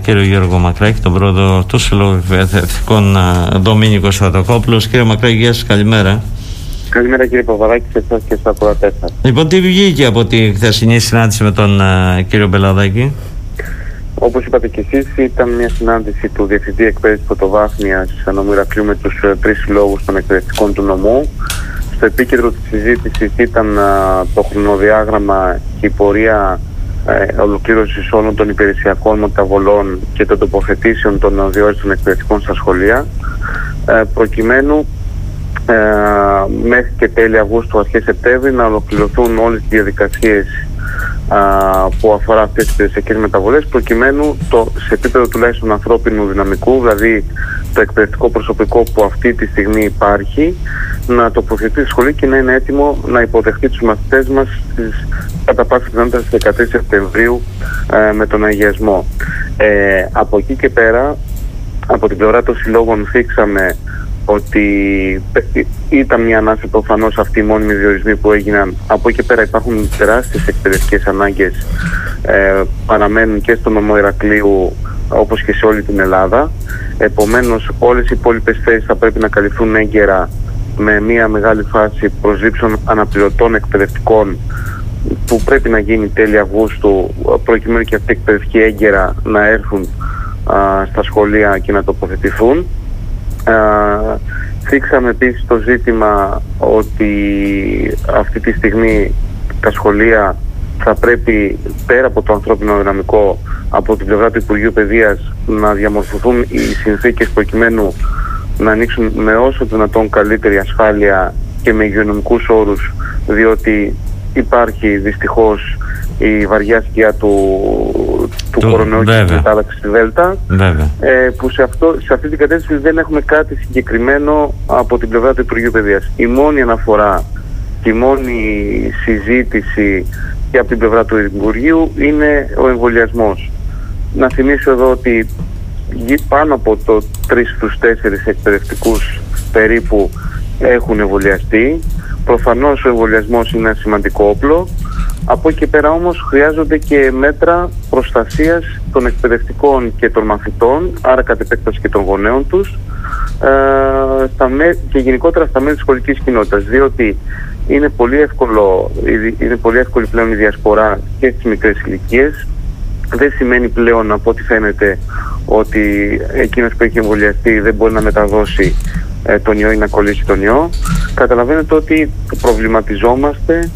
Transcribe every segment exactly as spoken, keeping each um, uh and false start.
κύριο Γιώργο Μακράκη, τον πρόεδρο του Συλλόγου Εκπαιδευτικών Δομήνικος Σωτοκόπουλος. Κύριε Μακράκη, γεια σας, καλημέρα. Καλημέρα κύριε Παπαδάκη, σε εσάς και στα ακροατές σας. Λοιπόν, τι βγήκε από τη χθεσινή συνάντηση με τον uh, κύριο Μπελαδάκη? Όπως είπατε και εσείς, ήταν μια συνάντηση του Διευθυντή Εκπαίδευσης Πρωτοβάθμιας νομού Ηρακλείου με τους uh, τρεις συλλόγους των εκπαιδευτικών του νομού. Στο επίκεντρο της συζήτησης ήταν uh, το χρονοδιάγραμμα και η πορεία uh, ολοκλήρωσης όλων των υπηρεσιακών μεταβολών και των τοποθετήσεων των διόριστων εκπαιδευτικών στα σχολεία, uh, προκειμένου Uh, μέχρι και τέλη Αυγούστου, αρχές Σεπτέμβρη, να ολοκληρωθούν όλες τις διαδικασίες uh, που αφορά αυτές τις υπηρεσιακές μεταβολές, προκειμένου το, σε επίπεδο τουλάχιστον ανθρώπινου δυναμικού, δηλαδή το εκπαιδευτικό προσωπικό που αυτή τη στιγμή υπάρχει, να τοποθετεί στη σχολή και να είναι έτοιμο να υποδεχτεί τους μαθητές μας στις, κατά πάσα πιθανότητα στις δεκατρείς Σεπτεμβρίου uh, με τον αγιασμό. Uh, από εκεί και πέρα, από την πλευρά των συλλόγων, θίξαμε ότι ήταν μια ανάσα προφανώς αυτοί οι μόνιμοι διορισμοί που έγιναν. Από εκεί και πέρα υπάρχουν τεράστιες εκπαιδευτικές ανάγκες, ε, παραμένουν και στο νομό Ηρακλείου όπως και σε όλη την Ελλάδα. Επομένως όλες οι υπόλοιπες θέσεις θα πρέπει να καλυφθούν έγκαιρα με μια μεγάλη φάση προσλήψεων αναπληρωτών εκπαιδευτικών που πρέπει να γίνει τέλη Αυγούστου, προκειμένου και αυτοί οι εκπαιδευτικοί έγκαιρα να έρθουν α, στα σχολεία και να τοποθετηθούν. Uh, θίξαμε επίσης το ζήτημα ότι αυτή τη στιγμή τα σχολεία θα πρέπει, πέρα από το ανθρώπινο δυναμικό, από την πλευρά του Υπουργείου Παιδείας να διαμορφωθούν οι συνθήκες προκειμένου να ανοίξουν με όσο δυνατόν καλύτερη ασφάλεια και με υγειονομικούς όρους, διότι υπάρχει δυστυχώς η βαριά σκιά του, του κορονοϊού και της μετάλλαξης στη Δέλτα, ε, που σε, αυτό, σε αυτή την κατεύθυνση δεν έχουμε κάτι συγκεκριμένο από την πλευρά του Υπουργείου Παιδείας. Η μόνη αναφορά και η μόνη συζήτηση και από την πλευρά του Υπουργείου είναι ο εμβολιασμός. Να θυμίσω εδώ ότι πάνω από το τρεις στους τέσσερις εκπαιδευτικούς περίπου έχουν εμβολιαστεί. Προφανώς ο εμβολιασμός είναι ένα σημαντικό όπλο. Από εκεί και πέρα όμως χρειάζονται και μέτρα προστασίας των εκπαιδευτικών και των μαθητών, άρα κατ' επέκταση και των γονέων τους, ε, στα με, και γενικότερα στα μέλη της σχολικής κοινότητας, διότι είναι πολύ, εύκολο, είναι πολύ εύκολη πλέον η διασπορά και στις μικρές ηλικίες. Δεν σημαίνει πλέον, από ό,τι φαίνεται, ότι εκείνος που έχει εμβολιαστεί δεν μπορεί να μεταδώσει ε, τον ιό ή να κολλήσει τον ιό. Καταλαβαίνετε ότι προβληματιζόμαστε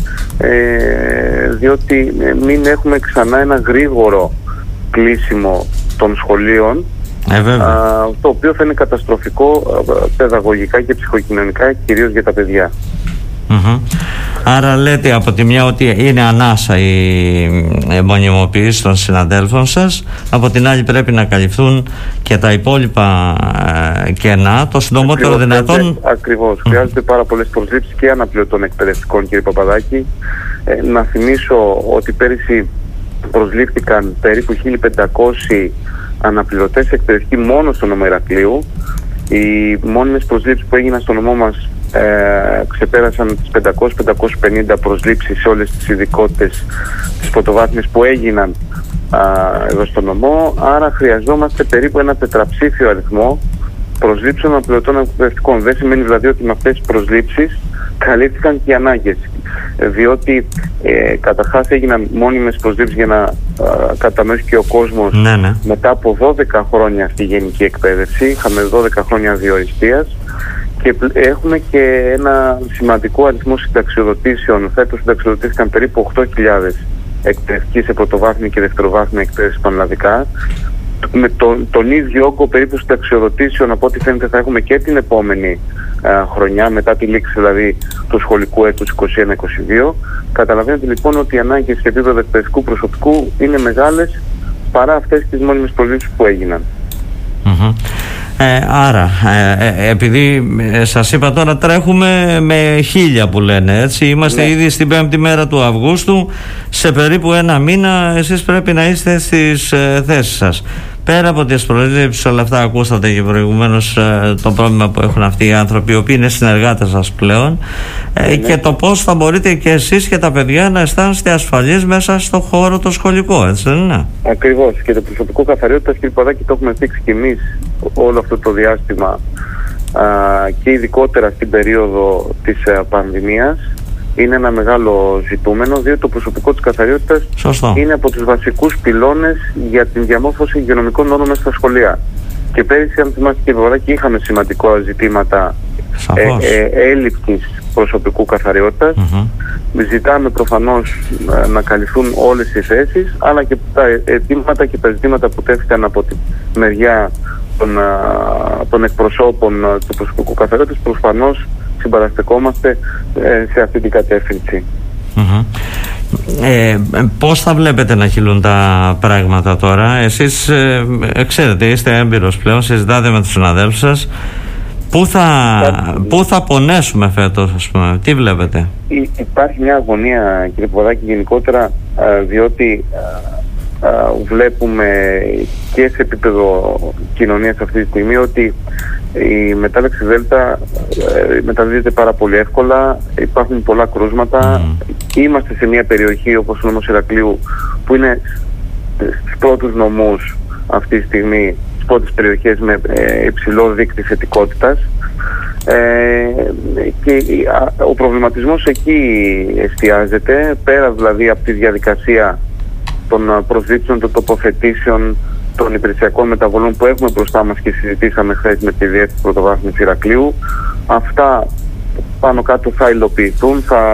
ε, διότι ε, μην έχουμε ξανά ένα γρήγορο κλείσιμο των σχολείων, ε, α, το οποίο θα είναι καταστροφικό α, παιδαγωγικά και ψυχοκοινωνικά, κυρίως για τα παιδιά. Mm-hmm. Άρα λέτε από τη μια ότι είναι ανάσα η μονιμοποίηση των συναδέλφων σας, από την άλλη πρέπει να καλυφθούν και τα υπόλοιπα ε, κενά το συντομότερο δυνατόν. Χρειάζεται, ακριβώς, mm. χρειάζονται πάρα πολλές προσλήψεις και αναπληρωτών εκπαιδευτικών, κύριε Παπαδάκη. ε, να θυμίσω ότι πέρυσι προσλήφθηκαν περίπου χίλια πεντακόσιοι αναπληρωτές εκπαιδευτικοί μόνο στο νομό Ηρακλείου. Οι μόνιμες προσλήψεις που έγιναν στο νομό μας Ε, ξεπέρασαν τις πεντακόσιες με πεντακόσιες πενήντα προσλήψεις σε όλες τις ειδικότητες της πρωτοβάθμιας που έγιναν α, εδώ στο νομό. Άρα χρειαζόμαστε περίπου ένα τετραψήφιο αριθμό προσλήψεων αναπληρωτών εκπαιδευτικών. Δεν σημαίνει δηλαδή ότι με αυτές τις προσλήψεις καλύφθηκαν και οι ανάγκες, διότι ε, καταρχάς έγιναν μόνιμες προσλήψεις για να α, κατανοήσει και ο κόσμος, ναι, ναι. μετά από δώδεκα χρόνια στη γενική εκπαίδευση. Είχαμε δώδεκα χρόνια διοριστείας. Και έχουμε και ένα σημαντικό αριθμό συνταξιοδοτήσεων. Φέτος συνταξιοδοτήθηκαν περίπου οκτώ χιλιάδες εκπαιδευτικοί σε πρωτοβάθμια και δευτεροβάθμια εκπαίδευση πανελλαδικά. Με τον, τον ίδιο όγκο περίπου συνταξιοδοτήσεων, από ό,τι φαίνεται, θα έχουμε και την επόμενη α, χρονιά, μετά τη λήξη δηλαδή του σχολικού έτους είκοσι ένα είκοσι δύο. Καταλαβαίνετε λοιπόν ότι οι ανάγκες σε επίπεδο εκπαιδευτικού προσωπικού είναι μεγάλες παρά αυτές τις μόνιμες προσλήψεις που έγιναν. Mm-hmm. Ε, άρα, ε, επειδή ε, σας είπα τώρα τρέχουμε με χίλια που λένε, έτσι, είμαστε ναι. ήδη στην πέμπτη μέρα του Αυγούστου, σε περίπου ένα μήνα εσείς πρέπει να είστε στις ε, θέσεις σας. πέρα από τις προλήψεις, όλα αυτά ακούσατε και προηγουμένως, ε, το πρόβλημα που έχουν αυτοί οι άνθρωποι, οι οποίοι είναι συνεργάτες σας πλέον, ε, ναι. και το πώς θα μπορείτε και εσείς και τα παιδιά να αισθάνεστε ασφαλείς μέσα στο χώρο το σχολικό, έτσι δεν είναι? Ακριβώς, και το προσωπικό καθαριότητας, κύριε Παδάκη, το έχουμε δείξει κι εμείς όλο αυτό το διάστημα, α, και ειδικότερα στην περίοδο της α, πανδημίας. Είναι ένα μεγάλο ζητούμενο, διότι το προσωπικό της καθαριότητας Σωστό. είναι από τους βασικούς πυλώνες για την διαμόρφωση υγειονομικών νόμων μέσα στα σχολεία. Και πέρυσι, αν θυμάστε κύριε Παδάκη, είχαμε σημαντικά ζητήματα ε, ε, έλλειψης προσωπικού καθαριότητας. Mm-hmm. Ζητάμε προφανώς ε, να καλυφθούν όλες οι θέσεις, αλλά και τα αιτήματα και τα ζητήματα που τέθηκαν από τη μεριά των, α, των εκπροσώπων α, του προσωπικού καθαριότητας, προφανώς συμπαραστεκόμαστε ε, σε αυτή την κατεύθυνση. Mm-hmm. Ε, πώς θα βλέπετε να χυλούν τα πράγματα τώρα? Εσείς ε, ε, ξέρετε, είστε έμπειρος πλέον, συζητάτε με τους συναδέλφους σας. Πού θα, πού θα πονέσουμε φέτος, ας πούμε? Τι βλέπετε? Υ, υπάρχει μια αγωνία, κύριε Παπαδάκη, γενικότερα, α, διότι α, α, βλέπουμε και σε επίπεδο κοινωνίας αυτή τη στιγμή ότι η μετάλλαξη Δέλτα ε, μεταδίδεται πάρα πολύ εύκολα, υπάρχουν πολλά κρούσματα. Mm. Είμαστε σε μια περιοχή όπως ο νόμος Ηρακλείου, που είναι στους πρώτους νομούς αυτή τη στιγμή, στις πρώτες περιοχές με ε, υψηλό δείκτη θετικότητας, ε, και α, ο προβληματισμός εκεί εστιάζεται, πέρα δηλαδή από τη διαδικασία των προσδείξεων, των τοποθετήσεων, των υπηρεσιακών μεταβολών που έχουμε μπροστά μας και συζητήσαμε χθες με τη Διεύθυνση Πρωτοβάθμιας Ηρακλείου. Αυτά πάνω κάτω θα υλοποιηθούν, θα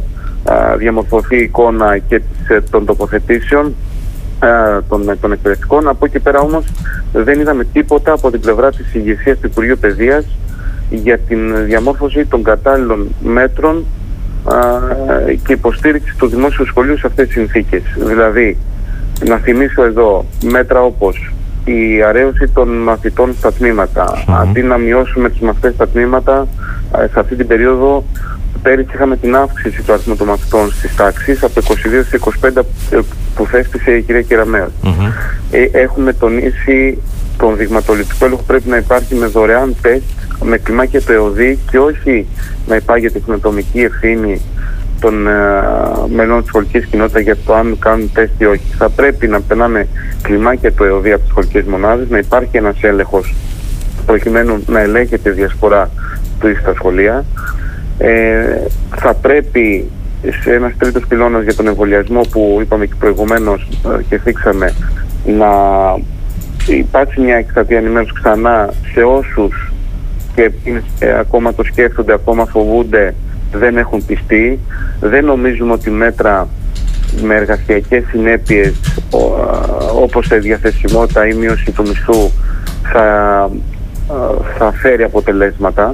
α, διαμορφωθεί η εικόνα και της, των τοποθετήσεων α, των, των εκπαιδευτικών. Από εκεί πέρα όμως δεν είδαμε τίποτα από την πλευρά της ηγεσίας του Υπουργείου Παιδείας για την διαμόρφωση των κατάλληλων μέτρων α, και υποστήριξη του δημόσιου σχολείου σε αυτές τις συνθήκες. Δηλαδή, να θυμίσω εδώ μέτρα όπως η αρέωση των μαθητών στα τμήματα. Mm-hmm. Αντί να μειώσουμε τους μαθητές στα τμήματα, σε αυτή την περίοδο πέρυσι είχαμε την αύξηση του αριθμού των μαθητών στις τάξεις από είκοσι δύο στις είκοσι πέντε που θέσπισε η κυρία Κεραμέως. Mm-hmm. Ε, έχουμε τονίσει τον δειγματοληπτικό έλεγχο πρέπει να υπάρχει με δωρεάν τεστ, με κλιμάκια του ΕΟΔΗ, και όχι να υπάγεται την ατομική ευθύνη των ε, μελών της σχολικής κοινότητας για το αν κάνουν τεστ ή όχι. Θα πρέπει να περνάμε κλιμάκια του ΕΟΔΗ από τις σχολικές μονάδες, να υπάρχει ένας έλεγχος προκειμένου να ελέγχεται η διασπορά του στα σχολεία. Ε, θα πρέπει σε ένας τρίτος πυλώνας για τον εμβολιασμό που είπαμε και προηγουμένως ε, και θίξαμε, να υπάρξει μια εκστρατεία ενημέρωση ξανά σε όσους και ε, ακόμα το σκέφτονται, ακόμα φοβούνται, δεν έχουν πιστεί. Δεν νομίζουμε ότι μέτρα με εργασιακές συνέπειες όπως η διαθεσιμότητα ή μείωση του μισθού θα, θα φέρει αποτελέσματα.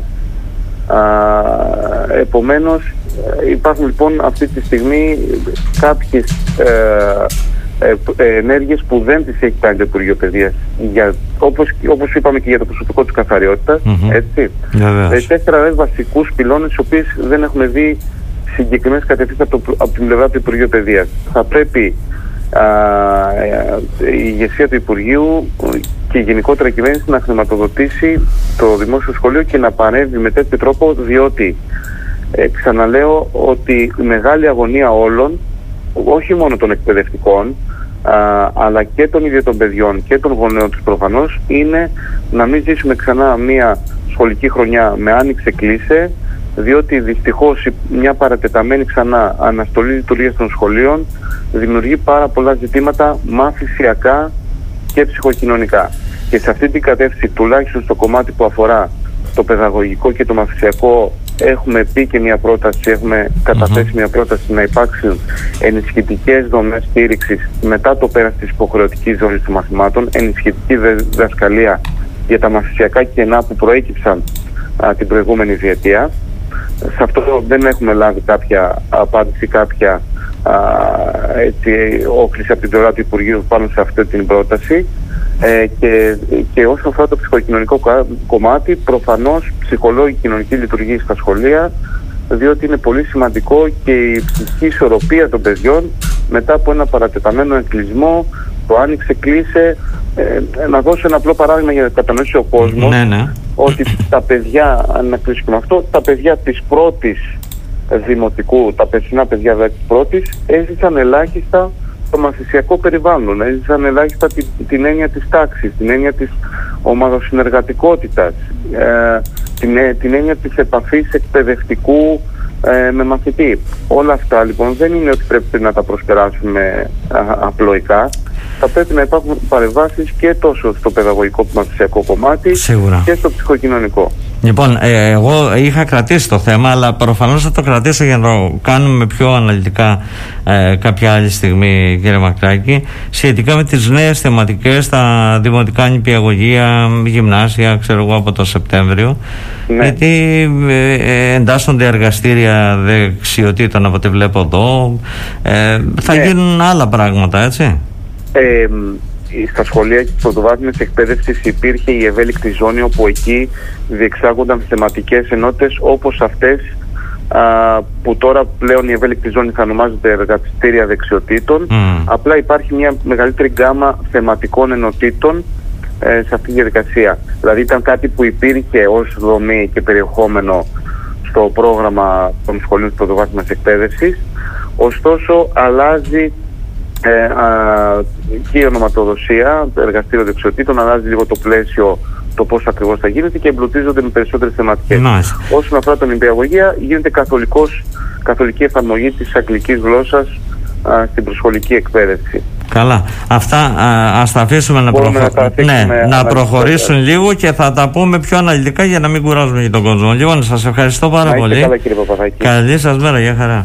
Επομένως υπάρχουν λοιπόν αυτή τη στιγμή κάποιες ε, ε, ενέργειες που δεν τις έχει κάνει το Υπουργείο Παιδείας, για, όπως, όπως είπαμε και για το προσωπικό της καθαριότητας, mm-hmm. έτσι. Yeah, τέσσερα δε βασικούς πυλώνες, οι οποίες δεν έχουν δει συγκεκριμένες κατευθύνσεις από, από την πλευρά του Υπουργείου Παιδείας. Θα πρέπει α, η ηγεσία του Υπουργείου και γενικότερα η κυβέρνηση να χρηματοδοτήσει το δημόσιο σχολείο και να παρέμβει με τέτοιο τρόπο, διότι ε, ξαναλέω ότι η μεγάλη αγωνία όλων, όχι μόνο των εκπαιδευτικών, α, αλλά και των ίδιων των παιδιών και των γονέων τους προφανώς, είναι να μην ζήσουμε ξανά μια σχολική χρονιά με άνοιξε κλείσε, διότι δυστυχώς μια παρατεταμένη ξανά αναστολή λειτουργίας των σχολείων δημιουργεί πάρα πολλά ζητήματα μαθησιακά και ψυχοκοινωνικά. Και σε αυτή την κατεύθυνση, τουλάχιστον στο κομμάτι που αφορά το παιδαγωγικό και το μαθησιακό, έχουμε πει και μια πρόταση, έχουμε καταθέσει mm-hmm. μια πρόταση να υπάρξουν ενισχυτικές δομές στήριξης μετά το πέρας της υποχρεωτικής ζώνης των μαθημάτων, ενισχυτική διδασκαλία για τα μαθησιακά κενά που προέκυψαν α, την προηγούμενη διετία. Σε αυτό δεν έχουμε λάβει κάποια απάντηση, κάποια α, έτσι, όκληση από την πλευρά του Υπουργείου πάνω σε αυτή την πρόταση. Ε, και, και όσον αφορά το ψυχοκοινωνικό κομμάτι, προφανώς ψυχολόγοι κοινωνική λειτουργία στα σχολεία, διότι είναι πολύ σημαντικό και η ψυχική ισορροπία των παιδιών μετά από ένα παρατεταμένο εγκλεισμό Το άνοιξε, κλείσε. Ε, να δώσω ένα απλό παράδειγμα για να κατανοήσει ο κόσμος, ναι, ναι. ότι τα παιδιά, αν να κλείσω και με αυτό, τα παιδιά της πρώτης δημοτικού, τα περσινά παιδιά δηλαδή της πρώτης, έζησαν ελάχιστα το μαθησιακό περιβάλλον, έζησαν ελάχιστα την, την έννοια της τάξης, την έννοια της ομαδοσυνεργατικότητας, ε, την, την έννοια της επαφής εκπαιδευτικού ε, με μαθητή. Όλα αυτά λοιπόν δεν είναι ότι πρέπει να τα προσπεράσουμε α, απλοϊκά. Θα πρέπει να υπάρχουν παρεμβάσεις και τόσο στο παιδαγωγικό μαθησιακό κομμάτι, σίγουρα, και στο ψυχοκοινωνικό. Λοιπόν, ε, εγώ είχα κρατήσει το θέμα, αλλά προφανώς θα το κρατήσω για να το κάνουμε πιο αναλυτικά ε, κάποια άλλη στιγμή, κύριε Μακράκη, σχετικά με τις νέες θεματικές στα δημοτικά νηπιαγωγεία, γυμνάσια, ξέρω εγώ, από το Σεπτέμβριο. Ναι. Γιατί ε, εντάσσονται εργαστήρια δεξιοτήτων από ό,τι βλέπω εδώ. Ε, θα ναι. γίνουν άλλα πράγματα, έτσι. Ε, στα σχολεία της πρωτοβάθμιας εκπαίδευσης υπήρχε η ευέλικτη ζώνη, όπου εκεί διεξάγονταν θεματικές ενότητες όπως αυτές α, που τώρα πλέον η ευέλικτη ζώνη θα ονομάζεται εργαστήρια δεξιοτήτων. Mm. Απλά υπάρχει μια μεγαλύτερη γκάμα θεματικών ενότητων ε, σε αυτή τη διαδικασία. Δηλαδή ήταν κάτι που υπήρχε ως δομή και περιεχόμενο στο πρόγραμμα των σχολείων της πρωτοβάθμιας εκπαίδευσης, ωστόσο αλλάζει Ε, α, και η ονοματοδοσία, το εργαστήριο δεξιοτήτων, αλλάζει λίγο το πλαίσιο, το πώς ακριβώς θα γίνεται, και εμπλουτίζονται με περισσότερες θεματικές. Nice. Όσον αφορά τον νηπιαγωγεία, γίνεται καθολικός, καθολική εφαρμογή της αγγλικής γλώσσας α, στην προσχολική εκπαίδευση. Καλά. Αυτά α, ας τα αφήσουμε να, προχω... να, ναι, να προχωρήσουν λίγο και θα τα πούμε πιο αναλυτικά για να μην κουράζουμε και τον κόσμο. Λοιπόν, σας ευχαριστώ πάρα να πολύ. Καλά, κύριε Παπαδάκη. Καλή σας μέρα, για χαρά.